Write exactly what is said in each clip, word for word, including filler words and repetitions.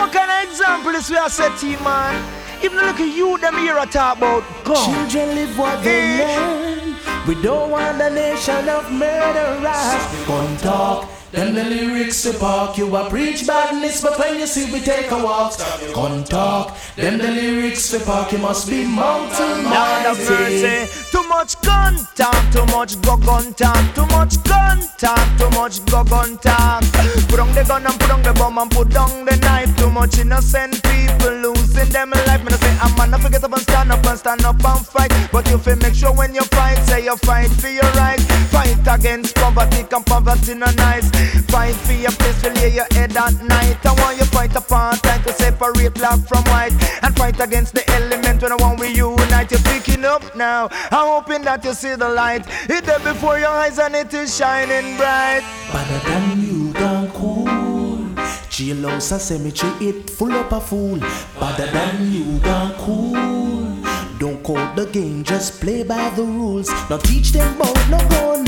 what kind of example this we are setting, man? Even look at you, them here I talk about God. Children live what they learn. We don't want a nation of murderers. Gun talk, then the lyrics to park. You a preach badness, but when you see we take a walk. Gun talk, then the lyrics to park. You must be mountain mighty. Too much gun talk, too much go gun talk, too much gun talk, too much go gun talk. Put on the gun and put on the bomb and put down the knife. Too much innocent people losing them life. Me no say I'm man, not forget up and stand up and stand up and fight. But you feel make sure when you fight, say you fight for your rights. Fight against poverty, come poverty no nice. Fight for your place, to lay your head at night. I want you fight apart, time to separate black from white. And fight against the element when I want we unite. You're picking up now, I'm hoping that you see the light. It's there before your eyes and it is shining bright. Better than you gone cool. Jailhouse a cemetery, it full up a fool. Better than you gone cool. Don't code the game, just play by the rules. Now teach them about no gun.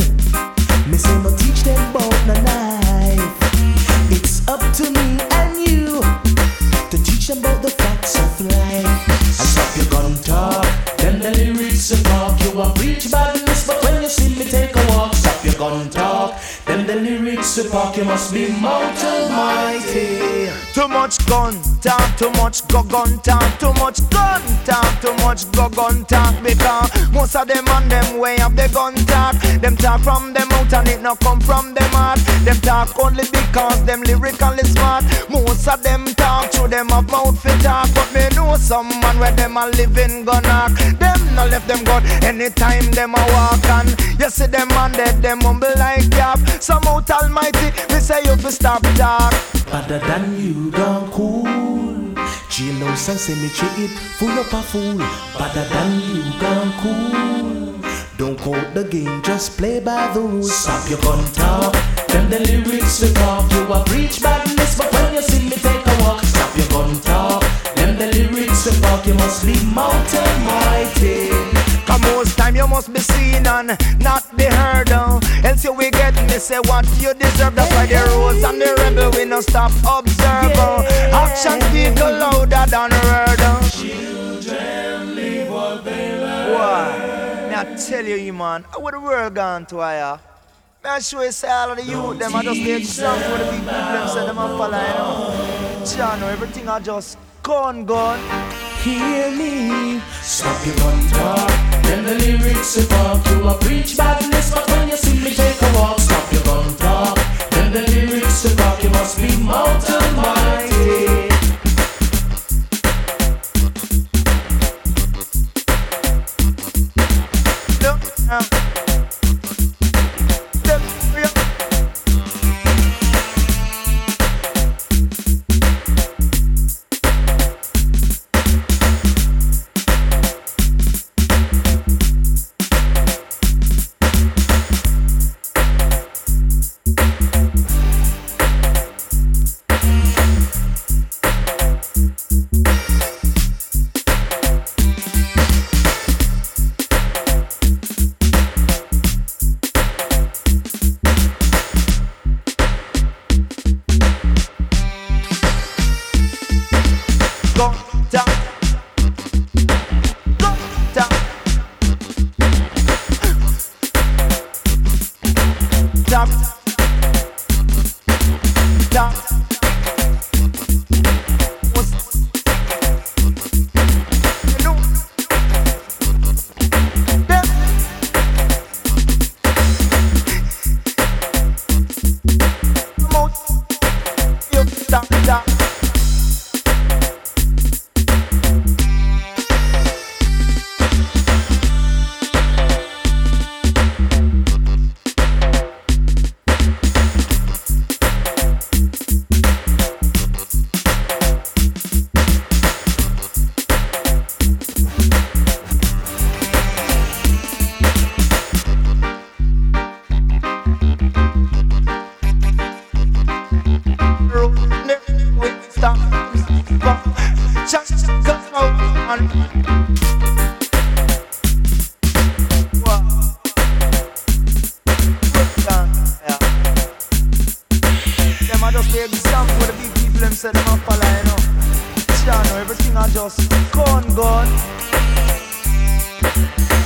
Me say no teach them about no knife. It's up to me and you to teach them about the facts of life. And stop your gun talk, then the lyrics to talk. You a preach badness, but when you see me take a walk. Stop your gun talk, then the lyrics to talk. You must be mountain mighty. Too much gun talk, too much go gun talk, too much gun talk, too much go gun talk. Because most of them and them way up the gun talk. Them talk from them out and it not come from them heart. Them talk only because them lyrically smart. Most of them talk through them have mouth for talk. But me know some man where them a living gun knock. Them no left them God anytime them a walk. And you see them man dead, them humble like calf. Some out almighty, me say you fi stop talk. Better than you gone cool. Jailhouse and cemetery, it full up a fool. Better than you gone cool. Don't code the game, just play by the rules. Stop your gun talk, then the lyrics to talk. You a preach badness, but when you see me take a walk. Stop your gun talk, then the lyrics to talk. You must be mountain mighty. Cause most time you must be seen and not be heard of. Else you will get me say what you deserve. That's why the rules and the rebel we no stop observe. Action speak louder than word. Children live what they learn. Why? Me I tell you, man, where the world gone to higher? Me I show you say all of the youth them I just take strong for the big people them say them a follow, you know. Jah know everything I just gone gone. Hear me. Stop your gun talk, then the lyrics to talk. You a preach badness, but when you see me take a walk. Stop your gun talk, then the lyrics to talk. You must be mountain mighty. Look now. Look, look. Go down, go down, down, down. What's you know? Them. Come out, you down, down. just the example of the big people them set them up a line, you know. Jah know everything I just gone, gone.